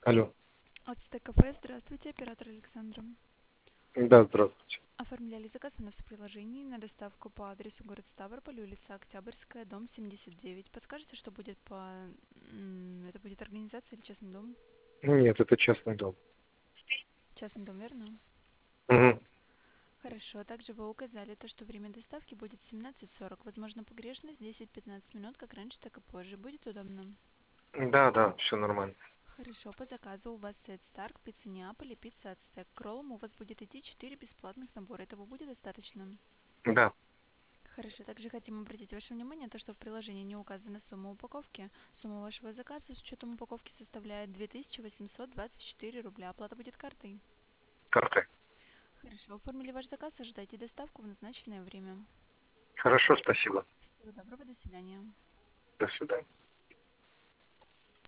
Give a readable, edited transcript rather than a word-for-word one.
Алло. Ацтек кафе, здравствуйте, оператор Александра. Да, здравствуйте. Оформляли заказ у нас в приложении на доставку по адресу город Ставрополь, улица Октябрьская, дом 79. Подскажите, что будет Это будет организация или частный дом? Нет, это частный дом. Частный дом, верно? Мгм. Хорошо, также вы указали то, что время доставки будет 17:40. Возможно, погрешность 10-15 минут, как раньше, так и позже. Будет удобно? Да, да, все нормально. Хорошо, по заказу у вас сет Старк, пицца Неаполь и пицца Ацтек. К роллам у вас будет идти 4 бесплатных набора. Этого будет достаточно? Да, Хорошо, также хотим обратить ваше внимание на то, что в приложении не указана сумма упаковки. Сумма вашего заказа с учетом упаковки составляет 2824 рубля. Оплата будет картой. карты. Хорошо, оформили ваш заказ, ожидайте доставку в назначенное время. Хорошо, спасибо. Всего доброго, до свидания. До свидания.